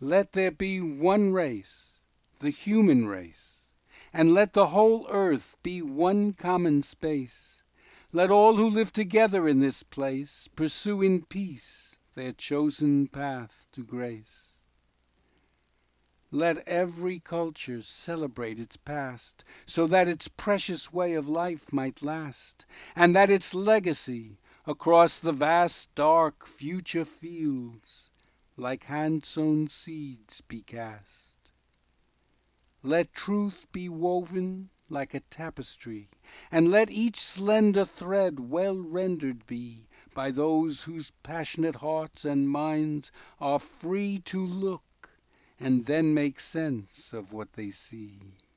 Let there be one race, the human race, And let the whole earth be one common space. Let all who live together in this place Pursue in peace their chosen path to grace. Let every culture celebrate its past, So that its precious way of life might last, And that its legacy across the vast Dark future fields like hand sown seeds be cast. Let truth be woven like a tapestry, And let each slender thread well rendered be By those whose passionate hearts and minds are free To look and then make sense of what they see.